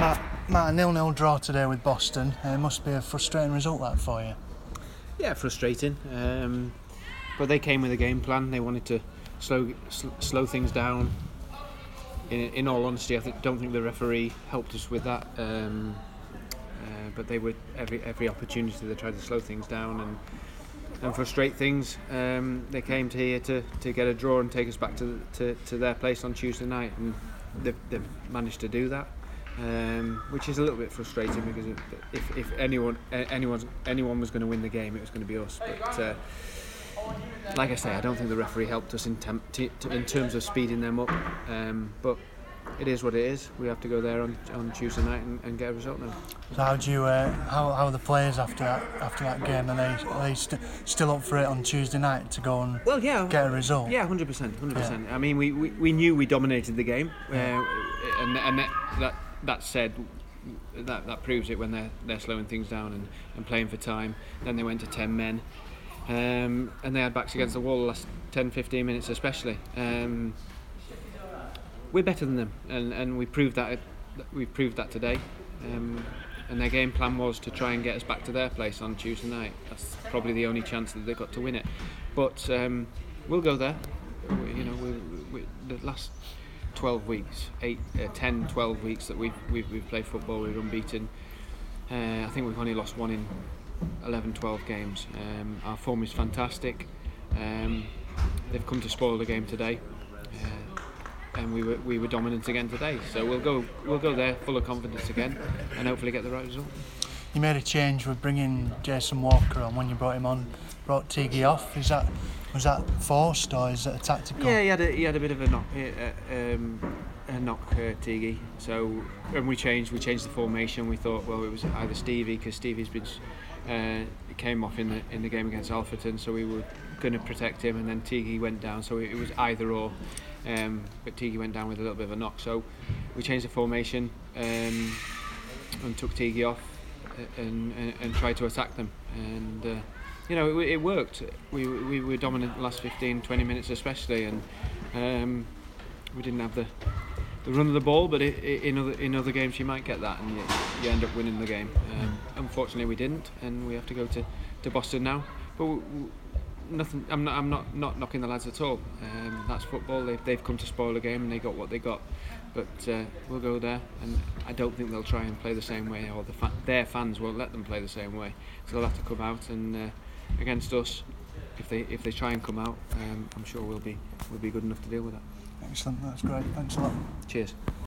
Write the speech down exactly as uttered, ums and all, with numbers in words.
Matt, Matt, a nil-nil draw today with Boston. Uh, it must be a frustrating result that for you. Yeah, frustrating. Um, but they came with a game plan. They wanted to slow sl- slow things down. In, in all honesty, I th- don't think the referee helped us with that. Um, uh, but they were every every opportunity they tried to slow things down and and frustrate things. Um, they came to here to, to get a draw and take us back to to, to their place on Tuesday night, and they've, they've managed to do that. Um, which is a little bit frustrating because if, if anyone anyone anyone was going to win the game, it was going to be us. But uh, like I say, I don't think the referee helped us in, temp- t- in terms of speeding them up. Um, but it is what it is. We have to go there on, on Tuesday night and, and get a result now. So how do you uh, how how are the players after that after that game? Are they are they st- still up for it on Tuesday night to go and well, yeah, get a result? Yeah, hundred percent, hundred percent. I mean, we, we, we knew we dominated the game, Yeah. uh, and and that, that that said. That that proves it when they're they're slowing things down and, and playing for time. Then they went to ten men, um, and they had backs against the wall the last ten fifteen minutes especially. Um, we're better than them, and, and we proved that we proved that today. Um, and their game plan was to try and get us back to their place on Tuesday night. That's probably the only chance that they've got to win it. But um, we'll go there. We, you know, we, we, the last twelve weeks, eight, uh, ten, twelve weeks that we've, we've we've played football, we're unbeaten. Uh, I think we've only lost one in eleven, twelve games. Um, our form is fantastic. Um, they've come to spoil the game today, uh, and we were we were dominant again today. So we'll go we'll go there full of confidence again, and hopefully get the right result. You made a change with bringing Jason Walker on when you brought him on. Brought Tiggy off. Is that was that forced or is it a tactical? Yeah, he had a he had a bit of a knock, uh, um, a knock, uh, Tiggy. So when we changed, we changed the formation. We thought, well, it was either Stevie because Stevie's been uh, came off in the in the game against Alfreton, so we were going to protect him, and then Tiggy went down. So it was either or, um, but Tiggy went down with a little bit of a knock. So we changed the formation um, and took Tiggy off and, and and tried to attack them and. Uh, You know, it, it worked. We, we were dominant the last fifteen, twenty minutes especially, and um, we didn't have the, the run of the ball, but it, it, in, other, in other games you might get that and you, you end up winning the game. Um, unfortunately we didn't, and we have to go to, to Boston now. But we, we, nothing. I'm not I'm not, not knocking the lads at all. Um, that's football. They've, they've come to spoil the game and they got what they got. But uh, we'll go there, and I don't think they'll try and play the same way, or the fa- their fans won't let them play the same way. So they'll have to come out and uh, against us. If they if they try and come out, um, I'm sure we'll be we'll be good enough to deal with that. Excellent, that's great. Thanks a lot. Cheers.